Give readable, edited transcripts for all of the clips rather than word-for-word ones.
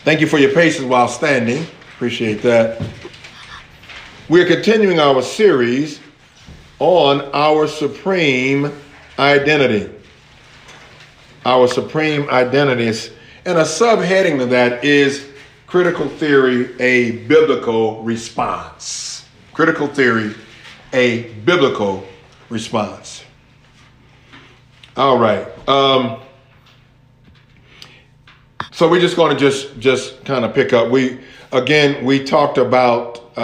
Thank you for your patience while standing. Appreciate that. We're continuing our series on our supreme identity. Our supreme identities. And a subheading to that is critical theory, a biblical response. Critical theory, a biblical response. All right. So we're just going to just kind of pick up. We talked about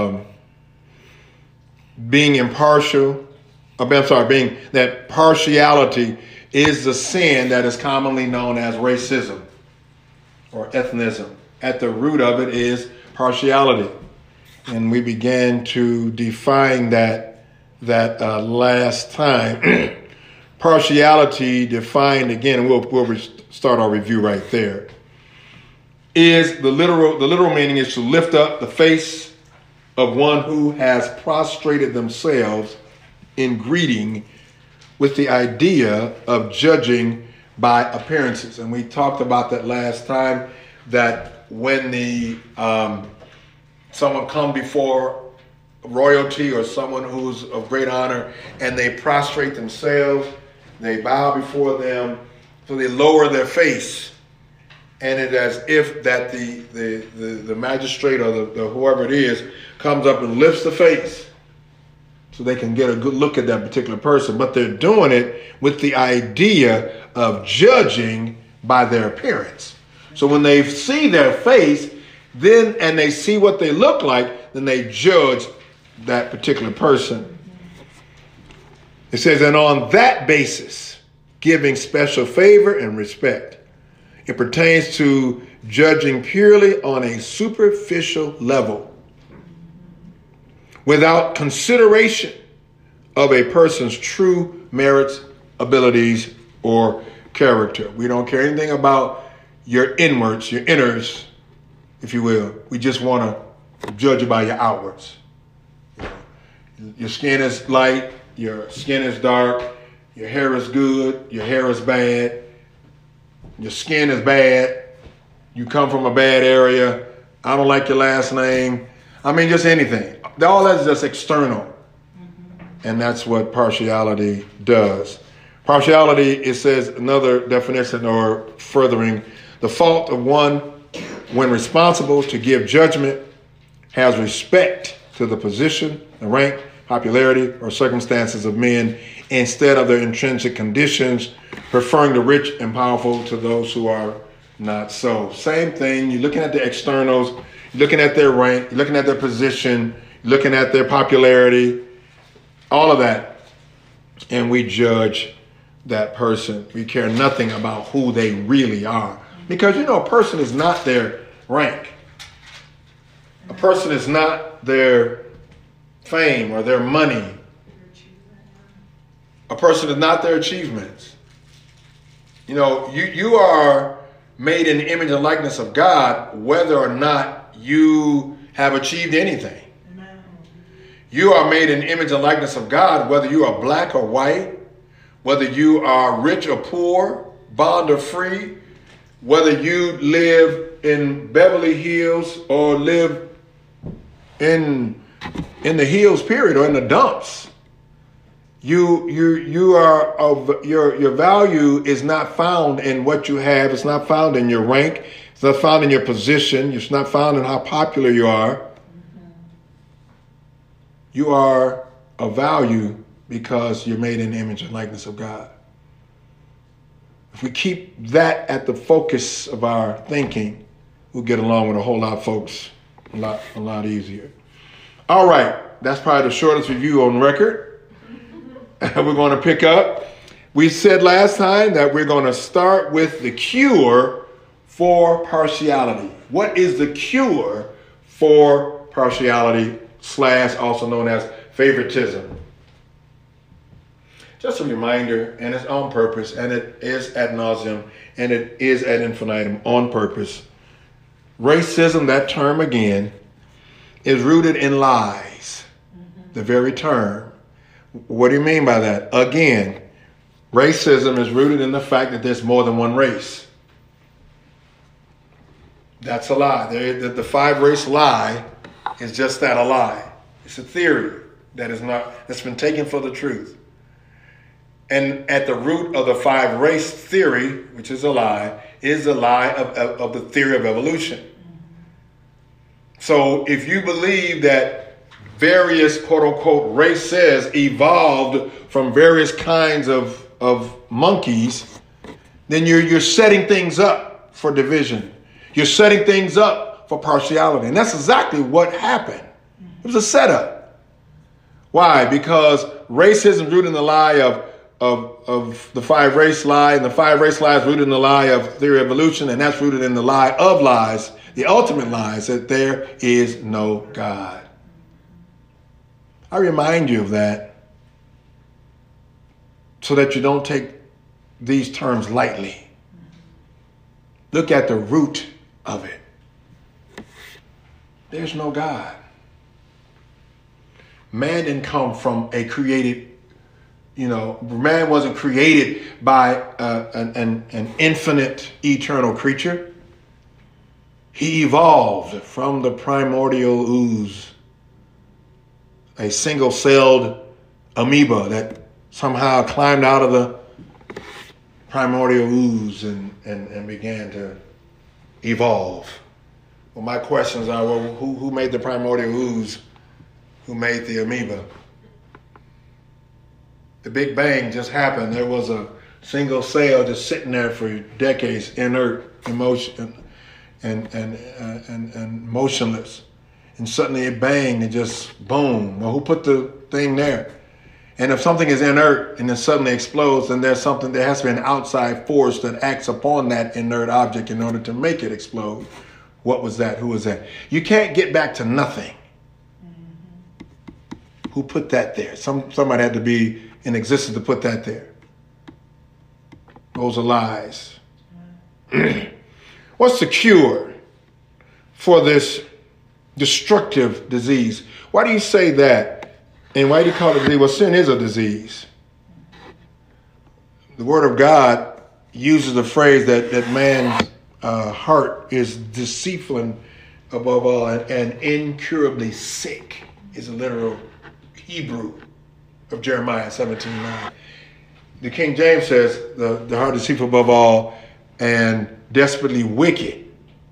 being impartial. Being that partiality is the sin that is commonly known as racism or ethnism. At the root of it is partiality, and we began to define that last time. Partiality defined again, and we'll start our review right there. Is the literal meaning is to lift up the face of one who has prostrated themselves in greeting, with the idea of judging by appearances. And we talked about that last time, that when someone come before royalty or someone who's of great honor and they prostrate themselves, they bow before them, so they lower their face, and it's as if that the magistrate or the whoever it is comes up and lifts the face so they can get a good look at that particular person. But they're doing it with the idea of judging by their appearance. So when they see their face, then and they see what they look like, then they judge that particular person. It says, and on that basis, giving special favor and respect. It pertains to judging purely on a superficial level, without consideration of a person's true merits, abilities, or character. We don't care anything about your inwards, your inners, if you will. We just want to judge you by your outwards. Your skin is light, your skin is dark, your hair is good, your hair is bad, your skin is bad, you come from a bad area, I don't like your last name. I mean, just anything. All that's just external. And that's what partiality does. Partiality, it says another definition or furthering, the fault of one when responsible to give judgment, has respect to the position, the rank, popularity, or circumstances of men instead of their intrinsic conditions, preferring the rich and powerful to those who are not so. Same thing, you're looking at the externals, you're looking at their rank, you're looking at their position, you're looking at their popularity, all of that, and we judge that person. We care nothing about who they really are. Because, a person is not their rank. A person is not their fame or their money. A person is not their achievements. You are made in the image and likeness of God, whether or not you have achieved anything. You are made in the image and likeness of God, whether you are black or white, whether you are rich or poor, bond or free, whether you live in Beverly Hills or live in the hills, period, or in the dumps. You are of your value is not found in what you have. It's not found in your rank. It's not found in your position. It's not found in how popular you are. You are of value because you're made in the image and likeness of God. If we keep that at the focus of our thinking, we'll get along with a whole lot of folks a lot easier. All right, that's probably the shortest review on record. We're going to pick up. We said last time that we're going to start with the cure for partiality. What is the cure for partiality / also known as favoritism? Just a reminder, and it's on purpose, and it is ad nauseum, and it is ad infinitum on purpose. Racism, that term again, is rooted in lies. The very term. What do you mean by that? Again, racism is rooted in the fact that there's more than one race. That's a lie. The five race lie is just that, a lie. It's a theory that's been taken for the truth. And at the root of the five race theory, which is a lie of the theory of evolution. So if you believe that various quote unquote races evolved from various kinds of monkeys, then you're setting things up for division. You're setting things up for partiality. And that's exactly what happened. It was a setup. Why? Because racism rooted in the lie of the five race lie, and the five race lie is rooted in the lie of theory of evolution, and that's rooted in the lie of lies, the ultimate lies, that there is no God. I remind you of that so that you don't take these terms lightly. Look at the root of it. There's no God. Man didn't come from a created, man wasn't created by an infinite, eternal creature. He evolved from the primordial ooze, a single-celled amoeba that somehow climbed out of the primordial ooze and began to evolve. Well, my questions are, who made the primordial ooze? Who made the amoeba? The Big Bang just happened. There was a single cell just sitting there for decades, inert, emotion, and motionless. And suddenly it banged and just boom. Well, who put the thing there? And if something is inert and then suddenly explodes, then there has to be an outside force that acts upon that inert object in order to make it explode. What was that? Who was that? You can't get back to nothing. Who put that there? Somebody had to be in existence to put that there. Those are lies. What's the cure for this destructive disease? Why do you say that? And why do you call it a disease? Well, sin is a disease. The Word of God uses the phrase that man's heart is deceitful and above all and incurably sick is a literal Hebrew of Jeremiah 17:9. The King James says the heart is deceitful above all and desperately wicked,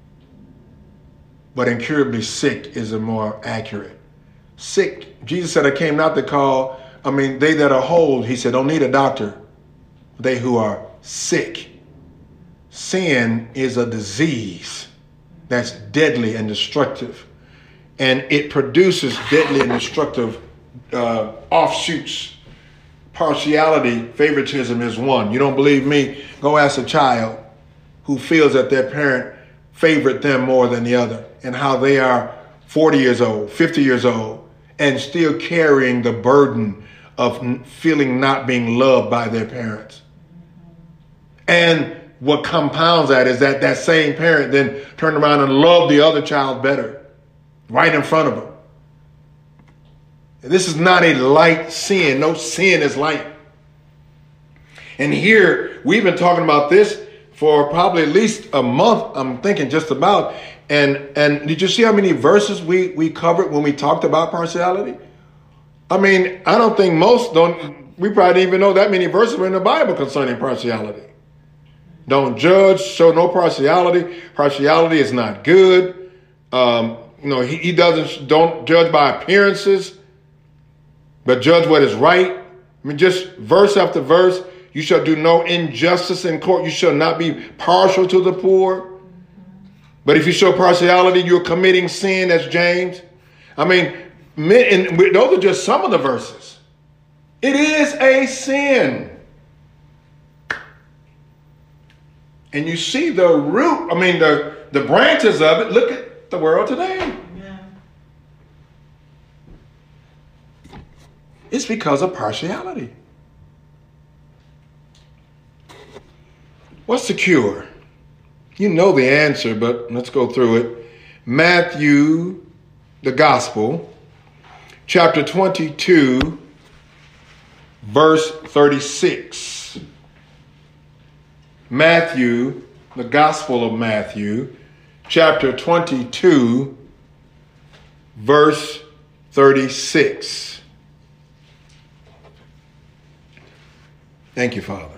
but incurably sick is a more accurate. Sick, Jesus said, I came not to call, they that are whole, he said, don't need a doctor. They who are sick. Sin is a disease that's deadly and destructive. And it produces deadly and destructive offshoots. Partiality, favoritism is one. You don't believe me? Go ask a child who feels that their parent favored them more than the other, and how they are 40 years old, 50 years old, and still carrying the burden of feeling not being loved by their parents. And what compounds that is that same parent then turned around and loved the other child better, right in front of them. This is not a light sin. No sin is light. And here, we've been talking about this for probably at least a month, I'm thinking just about. And did you see how many verses we covered when we talked about partiality? I don't think we probably didn't even know that many verses were in the Bible concerning partiality. Don't judge, show no partiality. Partiality is not good. He don't judge by appearances, but judge what is right. Just verse after verse. You shall do no injustice in court. You shall not be partial to the poor. But if you show partiality, you're committing sin, that's James. Those are just some of the verses. It is a sin. And you see the root, the branches of it. Look at the world today. Yeah. It's because of partiality. What's the cure? You know the answer, but let's go through it. Matthew, the Gospel, chapter 22, verse 36. Matthew, the Gospel of Matthew, chapter 22, verse 36. Thank you, Father.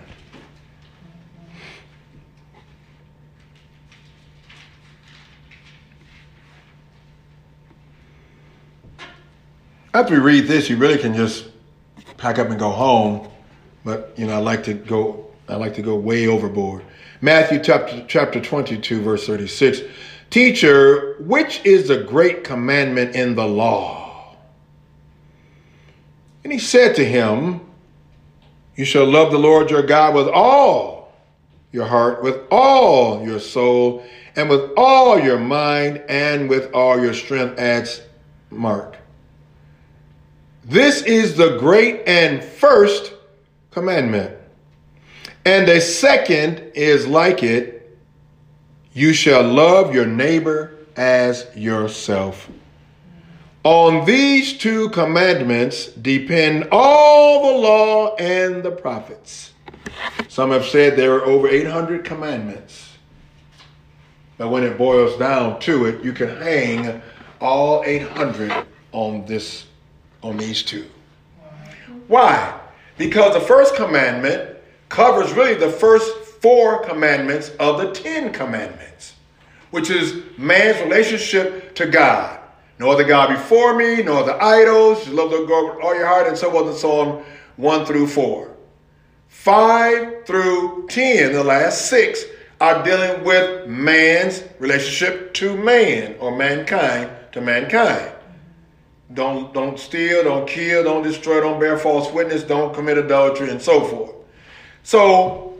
After we read this, you really can just pack up and go home. But, I like to go way overboard. Matthew chapter 22, verse 36. Teacher, which is the great commandment in the law? And he said to him, you shall love the Lord your God with all your heart, with all your soul, and with all your mind, and with all your strength, adds Mark. This is the great and first commandment. And the second is like it. You shall love your neighbor as yourself. On these two commandments depend all the law and the prophets. Some have said there are over 800 commandments. But when it boils down to it, you can hang all 800 on these two. Why? Because the first commandment covers really the first 4 commandments of the 10 commandments, which is man's relationship to God. No other God before me, no other idols. You love the Lord with all your heart, and so on and so on, 1 through 4. 5 through 10, the last 6, are dealing with man's relationship to man, or mankind to mankind. Don't steal, don't kill, don't destroy, don't bear false witness, don't commit adultery, and so forth. So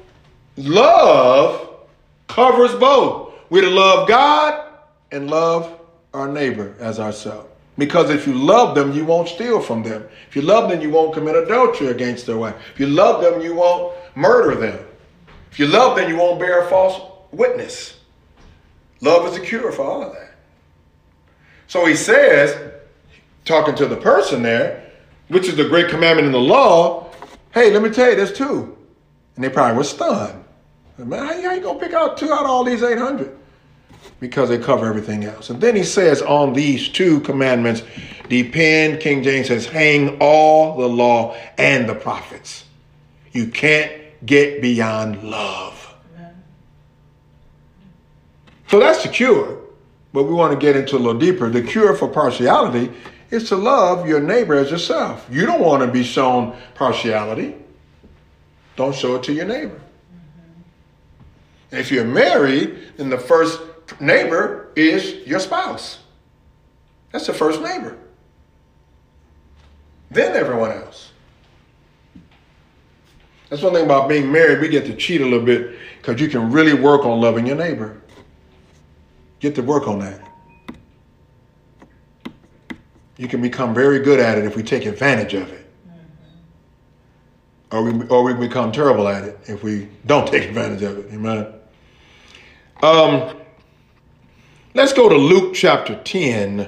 love covers both. We're to love God and love our neighbor as ourselves. Because if you love them, you won't steal from them. If you love them, you won't commit adultery against their wife. If you love them, you won't murder them. If you love them, you won't bear false witness. Love is a cure for all of that. So he says, talking to the person there, which is the great commandment in the law, hey, let me tell you, there's 2. And they probably were stunned. Man, how you going to pick out 2 out of all these 800? Because they cover everything else. And then he says, on these 2 commandments depend, King James says, hang all the law and the prophets. You can't get beyond love. So that's the cure. But we want to get into a little deeper. The cure for partiality is to love your neighbor as yourself. You don't want to be shown partiality. Don't show it to your neighbor. And if you're married, then the first neighbor is your spouse. That's the first neighbor. Then everyone else. That's one thing about being married. We get to cheat a little bit because you can really work on loving your neighbor. Get to work on that. You can become very good at it if we take advantage of it. Or we become terrible at it if we don't take advantage of it. Amen. Let's go to Luke chapter 10.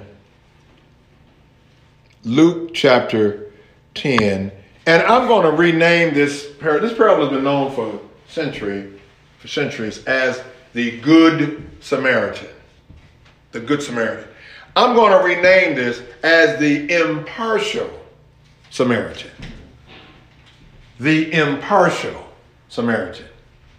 Luke chapter 10. And I'm going to rename this parable. This parable has been known for centuries as the Good Samaritan. The Good Samaritan. I'm going to rename this as the Impartial Samaritan. The Impartial Samaritan.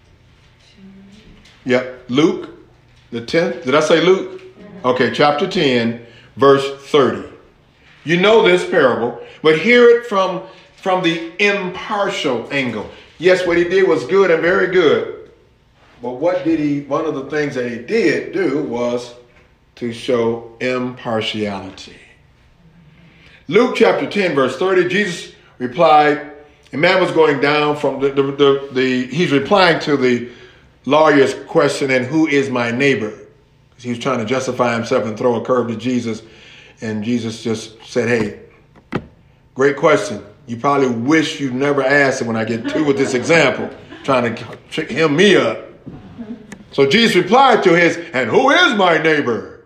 Yep. Luke, the 10th. Did I say Luke? Okay, chapter 10, verse 30. You know this parable, but hear it from the impartial angle. Yes, what he did was good and very good. But one of the things that he did do was to show impartiality. Luke chapter 10, verse 30, Jesus replied, a man was going down from he's replying to the lawyer's question, and who is my neighbor? Because he was trying to justify himself and throw a curve to Jesus. And Jesus just said, hey, great question. You probably wish you never asked it when I get through with this example, trying to trick me up. So Jesus replied to his, and who is my neighbor?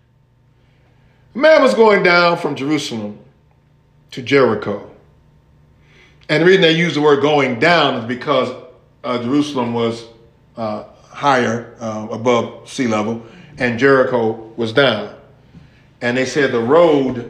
A man was going down from Jerusalem to Jericho. And the reason they use the word going down is because Jerusalem was higher, above sea level, and Jericho was down. And they said the road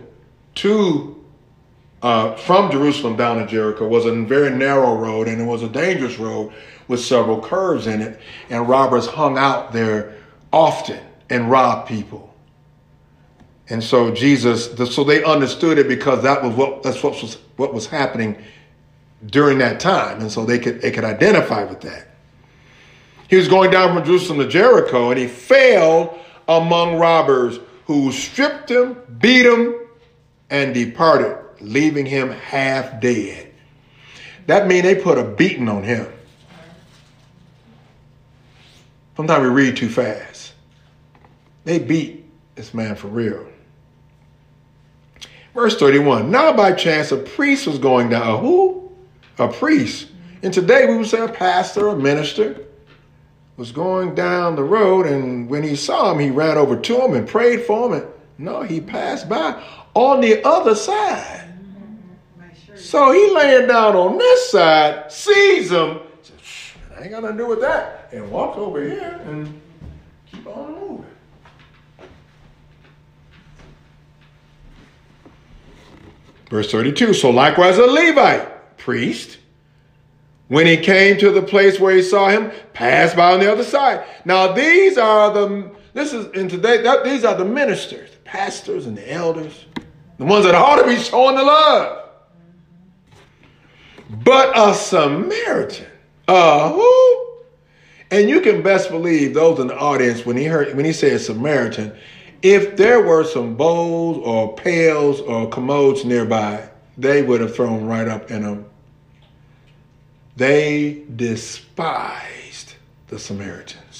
from Jerusalem down to Jericho was a very narrow road, and it was a dangerous road with several curves in it. And robbers hung out there often and robbed people. And so so they understood it because that's what was happening during that time, and so they could identify with that. He was going down from Jerusalem to Jericho, and he fell among robbers who stripped him, beat him, and departed, leaving him half dead. That means they put a beating on him. Sometimes we read too fast. They beat this man for real. Verse 31, now by chance a priest was going down. A who? A priest. And today we would say a pastor, a minister, was going down the road, and when he saw him, he ran over to him and prayed for him. And no, he passed by on the other side. So he laying down on this side, sees him, says, I ain't got nothing to do with that, and walked over here and keep on moving. Verse 32, so likewise a Levite priest, when he came to the place where he saw him, passed by on the other side. Now these are the ministers, the pastors and the elders, the ones that ought to be showing the love. But a Samaritan, who? And you can best believe those in the audience, when he said Samaritan, if there were some bowls or pails or commodes nearby, they would have thrown right up in them. They despised the Samaritans.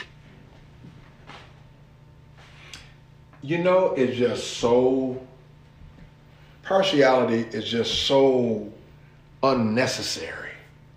You know, it's just so, partiality is just so unnecessary.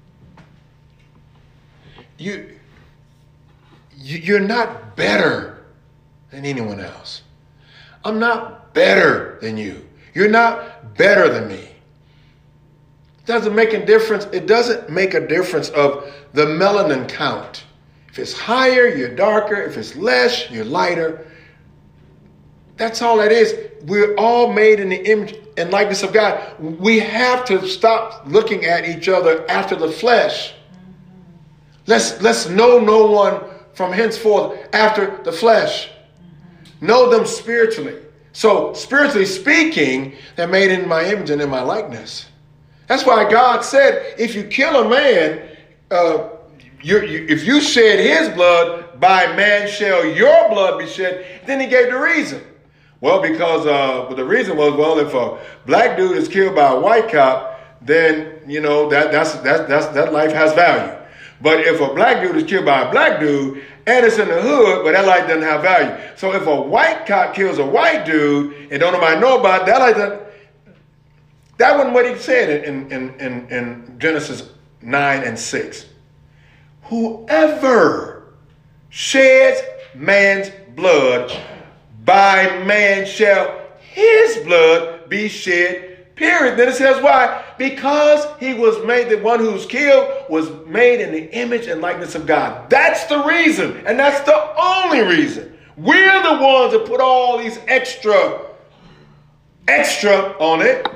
You're not better than anyone else. I'm not better than you. You're not better than me. It doesn't make a difference. It doesn't make a difference of the melanin count. If it's higher, you're darker. If it's less, you're lighter. That's all that is. We're all made in the image and likeness of God. We have to stop looking at each other after the flesh. Let's know no one from henceforth after the flesh. Know them spiritually. So spiritually speaking, they're made in my image and in my likeness. That's why God said, if you kill a man, if you shed his blood, by man shall your blood be shed. Then he gave the reason. Well, because the reason was, well, if a black dude is killed by a white cop, then that life has value. But if a black dude is killed by a black dude and it's in the hood, but that life doesn't have value. So if a white cop kills a white dude and don't nobody know about it, that life doesn't. That wasn't what he said in Genesis 9:6. Whoever sheds man's blood, by man shall his blood be shed, period. Then it says why? Because he was made, the one who's killed was made in the image and likeness of God. That's the reason, and that's the only reason. We're the ones that put all these extra on it.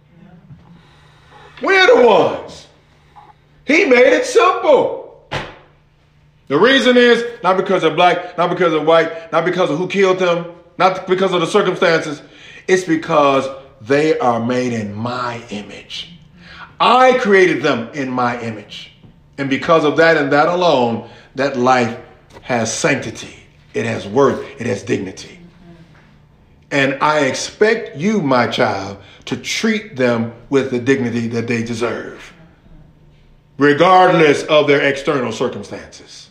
We're the ones. He made it simple. The reason is not because of black, not because of white, not because of who killed them, not because of the circumstances. It's because they are made in my image. I created them in my image. And because of that and that alone, that life has sanctity. It has worth. It has dignity. And I expect you, my child, to treat them with the dignity that they deserve, regardless of their external circumstances.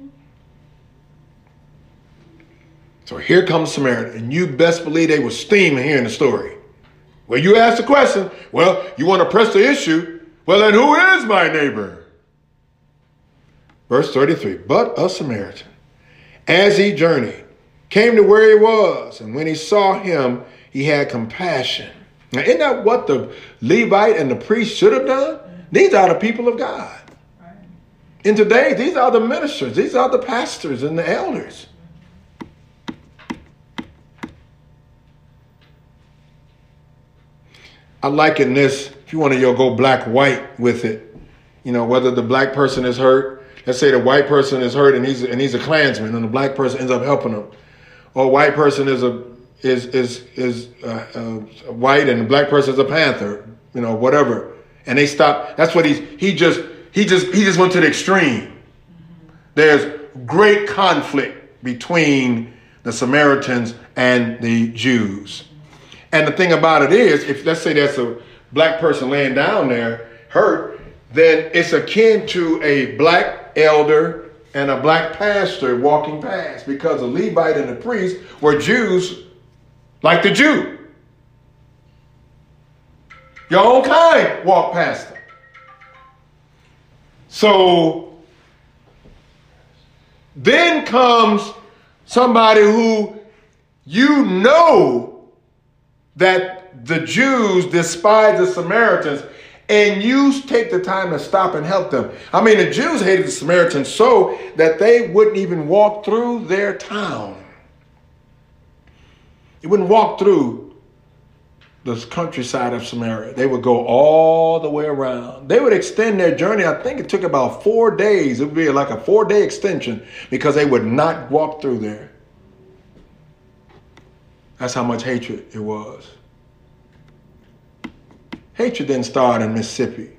So here comes Samaritan, and you best believe they were steaming hearing the story. Well, you ask the question, well, you want to press the issue, well, then who is my neighbor? Verse 33, but a Samaritan, as he journeyed, came to where he was, and when he saw him, he had compassion. Now, isn't that what the Levite and the priest should have done? These are the people of God. And today, these are the ministers. These are the pastors and the elders. I liken this, if you want to go black, white with it, whether the black person is hurt, let's say the white person is hurt and he's a Klansman and the black person ends up helping him. Or a white person is white and the black person is a Panther, whatever. And they stop. That's what he just went to the extreme. There's great conflict between the Samaritans and the Jews. And the thing about it is, if let's say there's a black person laying down there hurt, then it's akin to a black elder and a black pastor walking past, because the Levite and the priest were Jews like the Jew. Your own kind walk past them. So then comes somebody who that the Jews despise the Samaritans, and you take the time to stop and help them. I mean, the Jews hated the Samaritans so that they wouldn't even walk through their town. They wouldn't walk through the countryside of Samaria. They would go all the way around. They would extend their journey. I think it took about 4 days. It would be like a 4-day extension, because they would not walk through there. That's how much hatred it was. Hatred didn't start in Mississippi.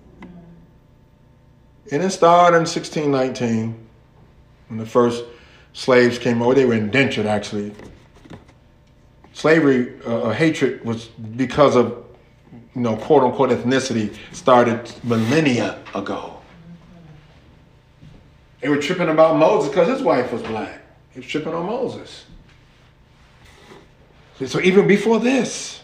It didn't start in 1619 when the first slaves came over. They were indentured, actually. Slavery, hatred was because of, quote unquote ethnicity, started millennia ago. They were tripping about Moses because his wife was black. He was tripping on Moses. So even before this,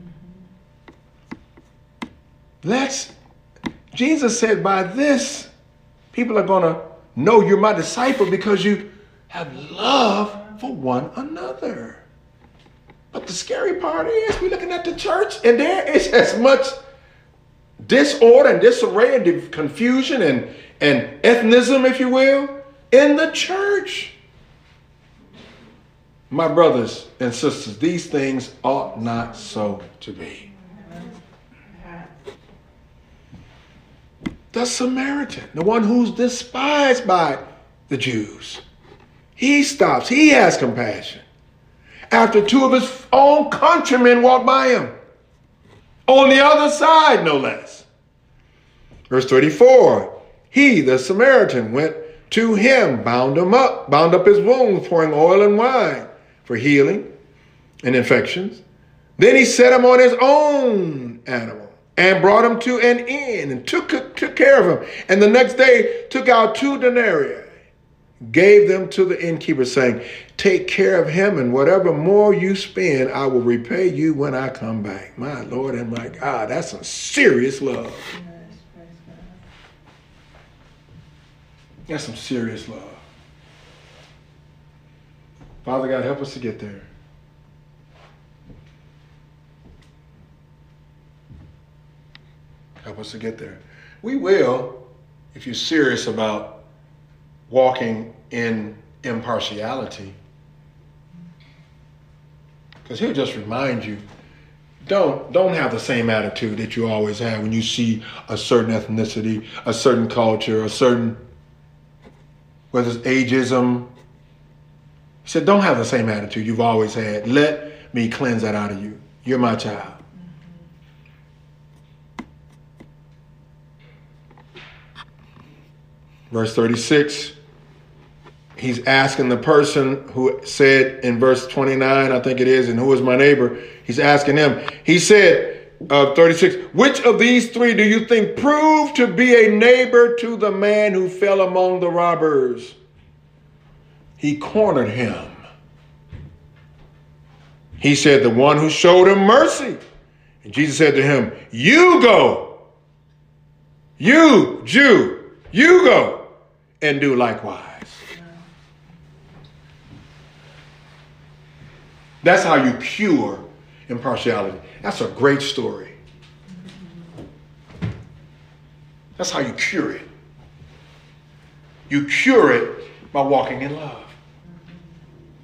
Jesus said, by this, people are going to know you're my disciple because you have love for one another. But the scary part is we're looking at the church and there is as much disorder and disarray and confusion and ethnism, if you will, in the church. My brothers and sisters, these things ought not so to be. The Samaritan, the one who's despised by the Jews, he stops. He has compassion. After 2 of his own countrymen walk by him. On the other side, no less. Verse 34, he, the Samaritan, went to him, bound up his wounds, pouring oil and wine for healing and infections. Then he set him on his own animal and brought him to an inn and took care of him. And the next day took out 2 denarii, gave them to the innkeeper, saying, take care of him, and whatever more you spend, I will repay you when I come back. My Lord and my God, that's some serious love. That's some serious love. Father God, help us to get there. Help us to get there. We will, if you're serious about walking in impartiality. Because he'll just remind you, don't have the same attitude that you always have when you see a certain ethnicity, a certain culture, whether it's ageism. He said, don't have the same attitude you've always had. Let me cleanse that out of you. You're my child. Verse 36, he's asking the person who said in verse 29, I think it is, and who is my neighbor? He's asking him. He said, 36, which of these 3 do you think proved to be a neighbor to the man who fell among the robbers? He cornered him. He said, the one who showed him mercy. And Jesus said to him, you go. You, Jew, you go and do likewise. That's how you cure impartiality. That's a great story. That's how you cure it. You cure it by walking in love.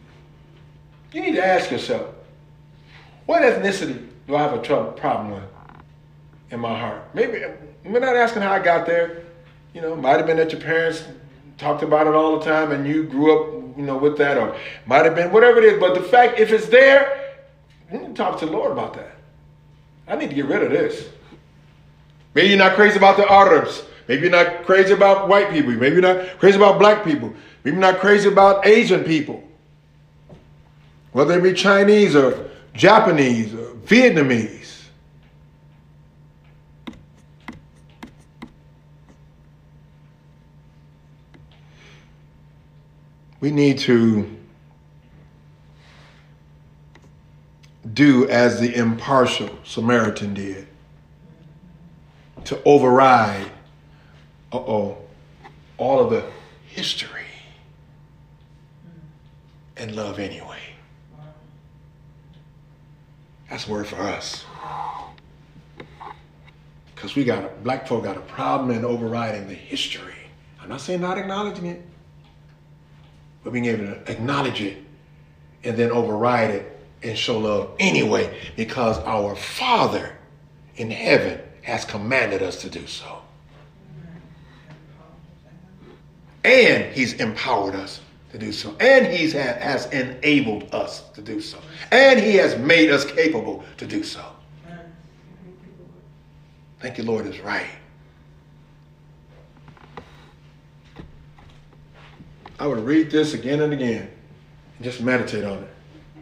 You need to ask yourself, what ethnicity do I have a problem with? in my heart. Maybe we're not asking how I got there. You know, might have been that your parents talked about it all the time and you grew up, you know, with that, or might have been whatever it is. But the fact, if it's there, you need to talk to the Lord about that. I need to get rid of this. Maybe you're not crazy about the Arabs. Maybe you're not crazy about white people. Maybe you're not crazy about black people. Maybe you're not crazy about Asian people. Whether it be Chinese or Japanese or Vietnamese. We need to do as the impartial Samaritan did, to override, all of the history and love anyway. That's a word for us. Because black folk got a problem in overriding the history. I'm not saying not acknowledging it, but being able to acknowledge it and then override it and show love anyway, because our Father in heaven has commanded us to do so. And he's empowered us to do so. And he has enabled us to do so. And he has made us capable to do so. Thank you, Lord, is right. I would read this again and again and just meditate on it.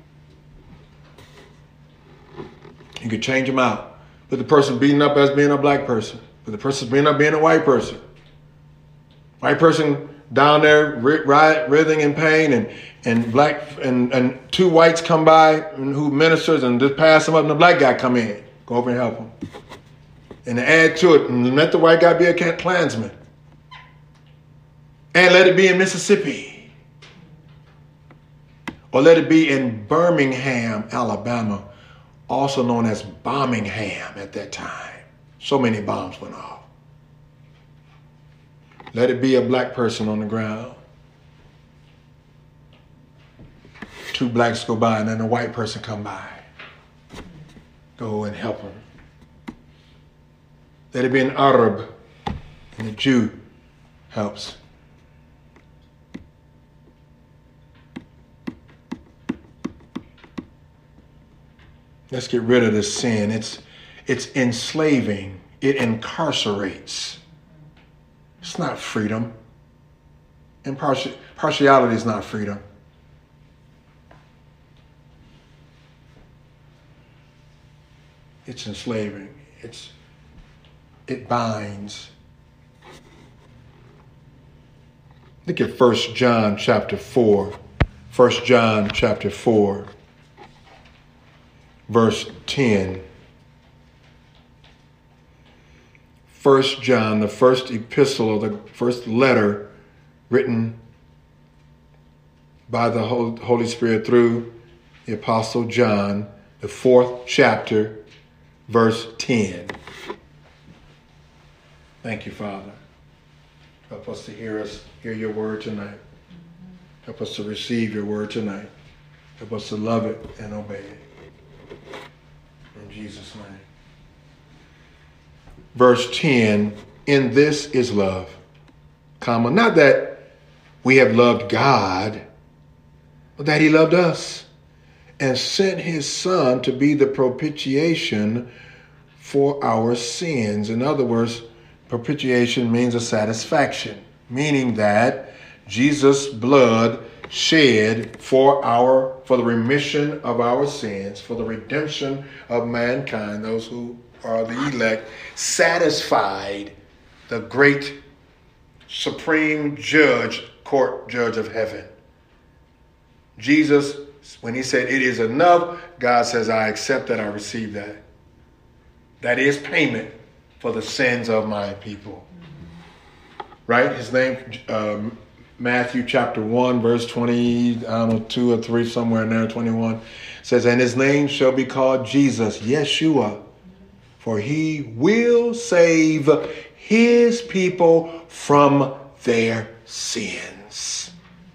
You could change them out. Put the person beaten up as being a black person. Put the person beaten up being a white person. White person down there writhing in pain, and black and two whites come by who ministers and just pass them up, and the black guy come in. Go over and help him. And to add to it, and let the white guy be a Klansman. And let it be in Mississippi. Or let it be in Birmingham, Alabama, also known as Bombingham at that time. So many bombs went off. Let it be a black person on the ground. Two blacks go by and then a white person come by. Go and help them. Let it be an Arab and a Jew helps. Let's get rid of this sin. It's enslaving. It incarcerates. It's not freedom. Partiality is not freedom. It's enslaving. It binds. Look at 1 John chapter 4. 1 John chapter 4. Verse 10. 1 John, the first epistle, or the first letter written by the Holy Spirit through the Apostle John, the 4th chapter, verse 10. Thank you, Father. Help us to hear your word tonight. Help us to receive your word tonight. Help us to love it and obey it. In Jesus' name. Verse 10, in this is love, comma, not that we have loved God, but that he loved us and sent his son to be the propitiation for our sins. In other words, propitiation means a satisfaction, meaning that Jesus' blood shed for the remission of our sins, for the redemption of mankind, those who are the elect, satisfied the great supreme court judge of heaven. Jesus, when he said it is enough, God says, I accept that, I receive that. That is payment for the sins of my people. Right? His name, Matthew chapter 1, verse 20, 2 or 3, somewhere in there, 21, says, and his name shall be called Jesus, Yeshua, for he will save his people from their sins.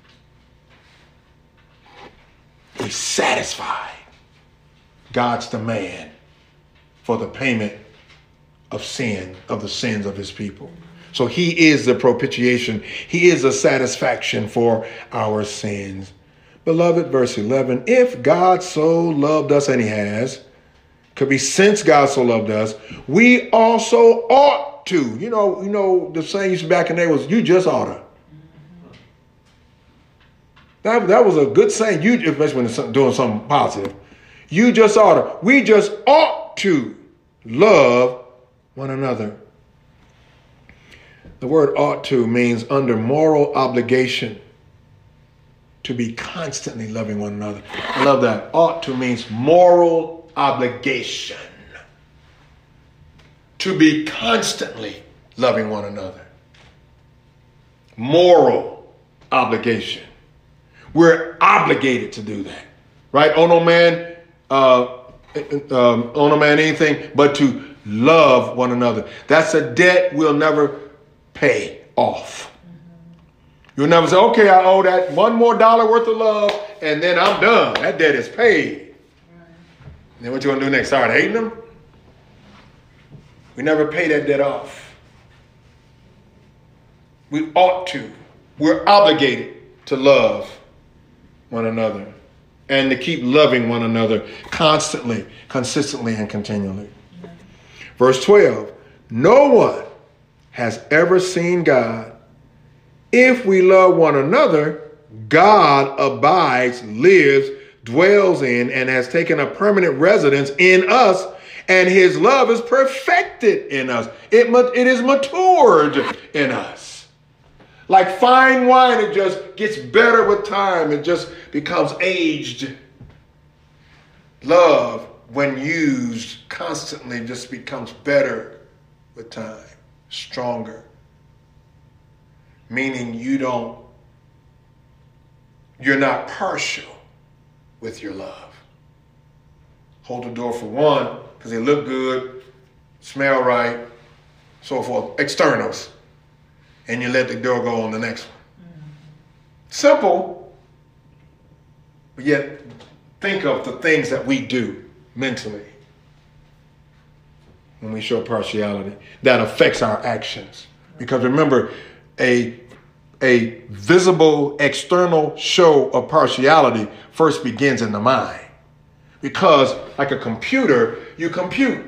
He satisfied God's demand for the payment of sin, of the sins of his people. So he is the propitiation. He is the satisfaction for our sins. Beloved, verse 11, if God so loved us, and he has, could be since God so loved us, we also ought to. You know, the saying used to back in the day was, you just oughta. That was a good saying, especially when it's doing something positive. You just oughta. We just ought to love one another. The word ought to means under moral obligation to be constantly loving one another. I love that. Ought to means moral obligation to be constantly loving one another. Moral obligation. We're obligated to do that, right? Owe no man anything but to love one another. That's a debt we'll never pay off. You'll never say, okay, I owe that $1 more worth of love, and then I'm done. That debt is paid. And then what you gonna do next? Start hating them? We never pay that debt off. We ought to. We're obligated to love one another and to keep loving one another constantly, consistently, and continually. Verse 12, no one has ever seen God. If we love one another, God abides, lives, dwells in, and has taken a permanent residence in us, and his love is perfected in us. It is matured in us. Like fine wine, it just gets better with time. It just becomes aged. Love, when used constantly, just becomes better with time, stronger. Meaning you're not partial with your love. Hold the door for one, because they look good, smell right, so forth, externals. And you let the door go on the next one. Simple, but yet think of the things that we do mentally when we show partiality. That affects our actions. Because remember, a visible external show of partiality first begins in the mind. Because like a computer, you compute.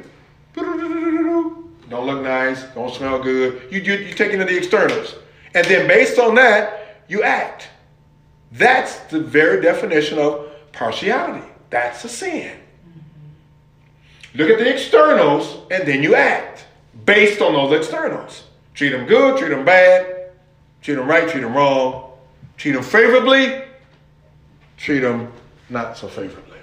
Don't look nice, don't smell good. You take into the externals. And then based on that, you act. That's the very definition of partiality. That's a sin. Look at the externals and then you act based on those externals. Treat them good, treat them bad, treat them right, treat them wrong, treat them favorably, treat them not so favorably.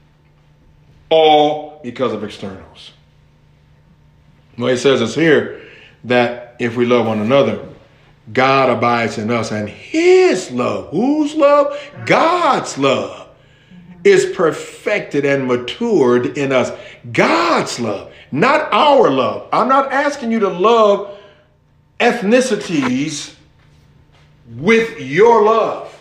All because of externals. Well, it says us here that if we love one another, God abides in us, and his love, whose love? God's love is perfected and matured in us. God's love, not our love. I'm not asking you to love ethnicities with your love.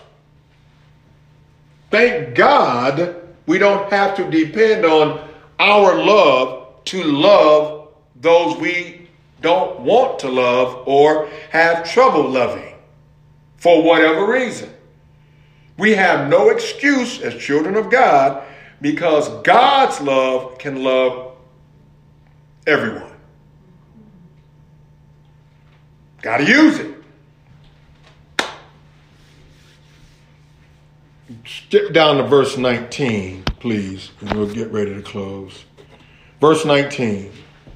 Thank God we don't have to depend on our love to love those we don't want to love or have trouble loving for whatever reason. We have no excuse as children of God because God's love can love everyone. Got to use it. Skip down to verse 19, please, and we'll get ready to close. Verse 19.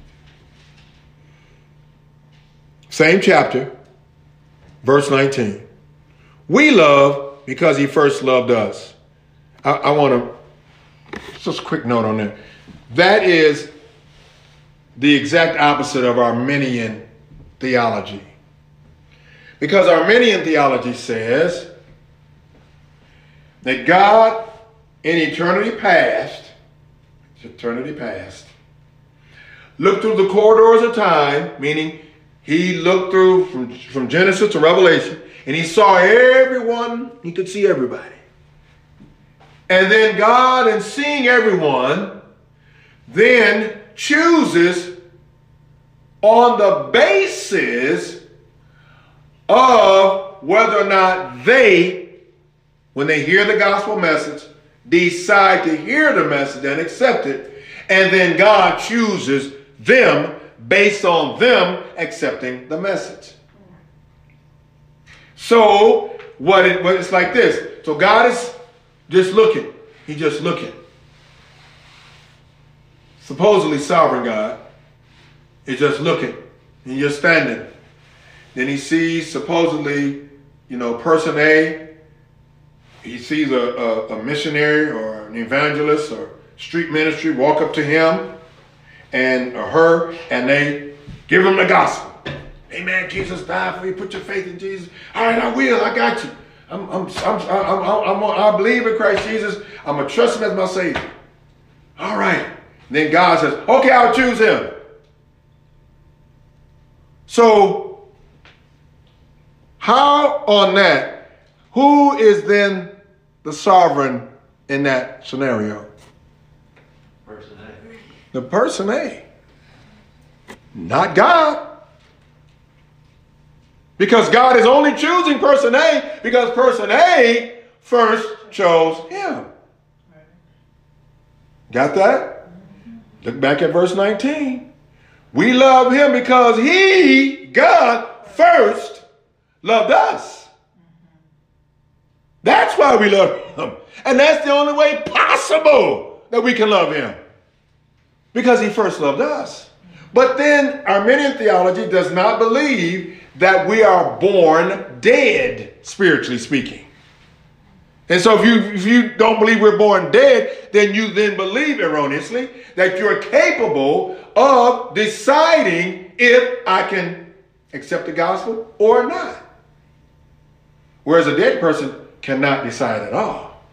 Same chapter, verse 19. We love because he first loved us. I want to, just a quick note on that. That is the exact opposite of Arminian theology. Because Arminian theology says that God in eternity past, looked through the corridors of time, meaning he looked through from Genesis to Revelation, and he saw everyone. He could see everybody. And then God, in seeing everyone, then chooses on the basis of whether or not they, when they hear the gospel message, decide to hear the message and accept it, and then God chooses them based on them accepting the message. So what it's like this. So God is just looking. He's just looking. Supposedly sovereign God is just looking. He's just standing. Then he sees supposedly, person A. He sees a missionary or an evangelist or street ministry walk up to him and or her, and they give him the gospel. Amen. Jesus died for you. Put your faith in Jesus. All right, I will. I got you. I believe in Christ Jesus. I'm gonna trust him as my Savior. All right. And then God says, okay, I'll choose him. So, how on that, who is then the sovereign in that scenario? Person A. The person A. Not God. Because God is only choosing person A because person A first chose him. Got that? Look back at verse 19. We love him because he, God, first loved us. That's why we love him. And that's the only way possible that we can love him. Because he first loved us. But then Arminian theology does not believe that we are born dead, spiritually speaking. And so if you don't believe we're born dead, then you then believe erroneously that you're capable of deciding if I can accept the gospel or not. Whereas a dead person cannot decide at all.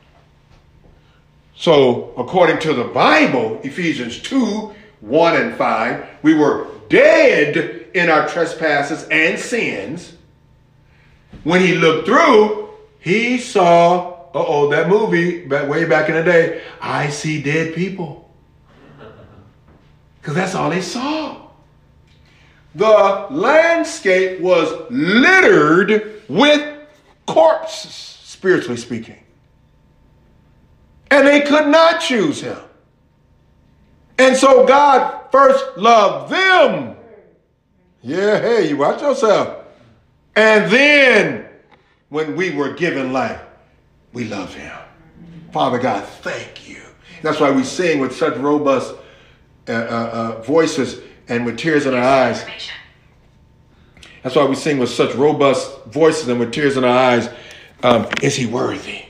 So according to the Bible, Ephesians 2, 1 and 5, we were dead in our trespasses and sins. When he looked through, he saw, that movie way back in the day, I See Dead People. Because that's all they saw. The landscape was littered with corpses, spiritually speaking. And they could not choose him. And so God first loved them. Yeah, hey, you watch yourself. And then when we were given life, we love him. Father God, thank you. That's why we sing with such robust voices and with tears in our eyes. That's why we sing with such robust voices and with tears in our eyes. Is he worthy?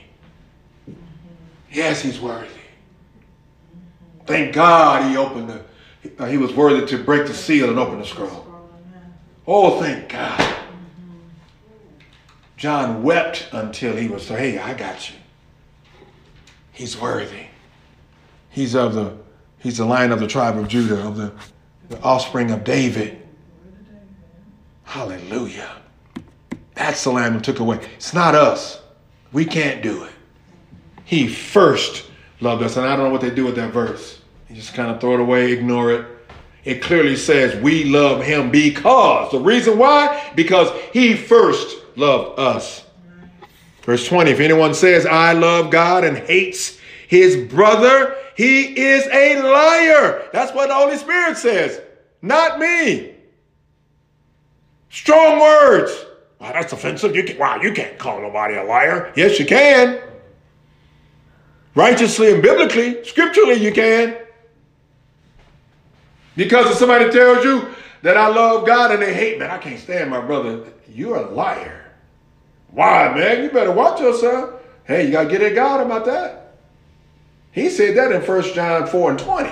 Yes, he's worthy. Thank God he was worthy to break the seal and open the scroll. Oh, thank God. John wept until he was, hey, I got you. He's worthy. He's the Lion of the tribe of Judah, of the offspring of David. Hallelujah. That's the Lamb who took away. It's not us. We can't do it. He first loved us. And I don't know what they do with that verse. You just kind of throw it away, ignore it. It clearly says we love him because. The reason why? Because he first loved us. Verse 20, if anyone says, I love God and hates his brother, he is a liar. That's what the Holy Spirit says, not me. Strong words. Wow, that's offensive. You can't call nobody a liar. Yes, you can. Righteously and biblically, scripturally, you can. Because if somebody tells you that I love God and they hate, man, I can't stand my brother, you're a liar. Why, man? You better watch yourself. Hey, you got to get at God about that. He said that in 1 John 4 and 20.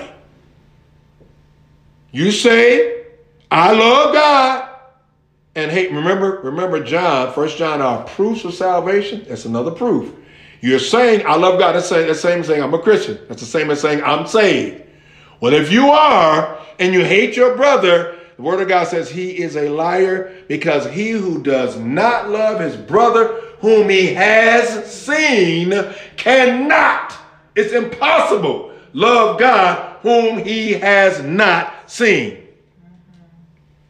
You say, I love God and hate. Remember John, 1 John are proofs of salvation. That's another proof. You're saying, I love God. That's the same as saying I'm a Christian. That's the same as saying I'm saved. Well, if you are and you hate your brother, the word of God says he is a liar, because he who does not love his brother whom he has seen cannot, it's impossible, love God whom he has not seen.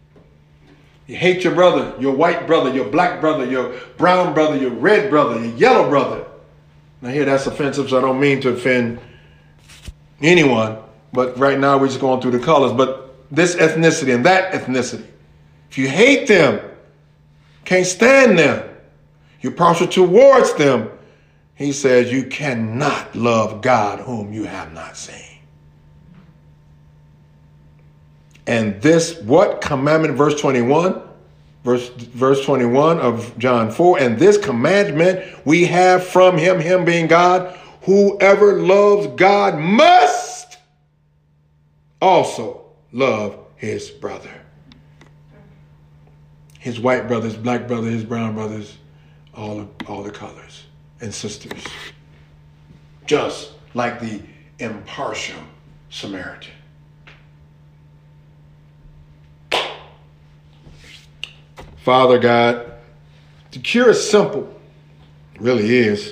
You hate your brother, your white brother, your black brother, your brown brother, your red brother, your yellow brother. Now here that's offensive, so I don't mean to offend anyone, but right now we're just going through the colors. But this ethnicity and that ethnicity, if you hate them, can't stand them, you're partial towards them, he says you cannot love God whom you have not seen. And this, what commandment, verse 21 of John 4, and this commandment we have from him being God, whoever loves God must also love his brother. His white brothers, black brother, his brown brothers, all the colors and sisters. Just like the impartial Samaritan. Father God, the cure is simple. It really is.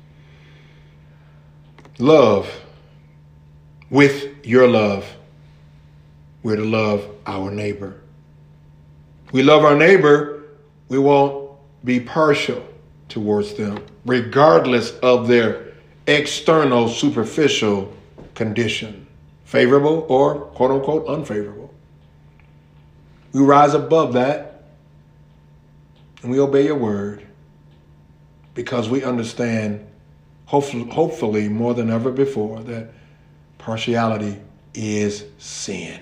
Love. With your love, we're to love our neighbor. We love our neighbor, we won't be partial towards them, regardless of their external, superficial condition, favorable or quote unquote unfavorable. We rise above that. And we obey your word because we understand, hopefully more than ever before, that partiality is sin.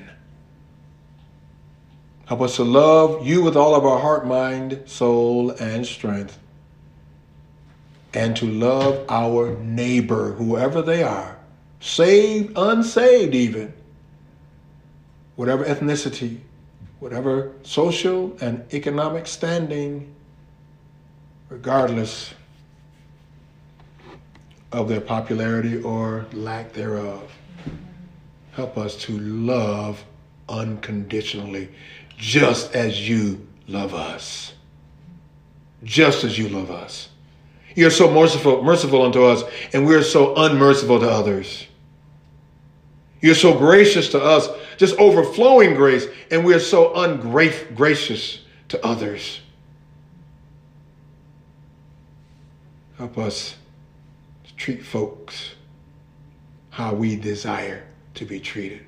Help us to love you with all of our heart, mind, soul, and strength. And to love our neighbor, whoever they are, saved, unsaved even, whatever ethnicity, whatever social and economic standing, regardless of their popularity or lack thereof. Help us to love unconditionally, just as you love us. Just as you love us. You're so merciful unto us, and we're so unmerciful to others. You're so gracious to us, just overflowing grace, and we're so ungracious to others. Help us to treat folks how we desire to be treated.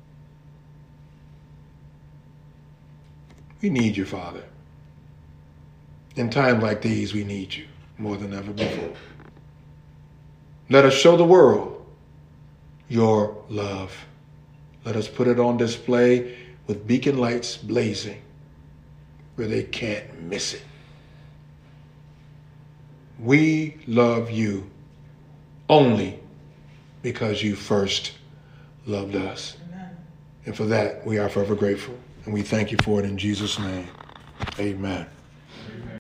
We need you, Father. In times like these, we need you more than ever before. Let us show the world your love. Let us put it on display with beacon lights blazing where they can't miss it. We love you only because you first loved us. Amen. And for that, we are forever grateful. And we thank you for it in Jesus' name. Amen.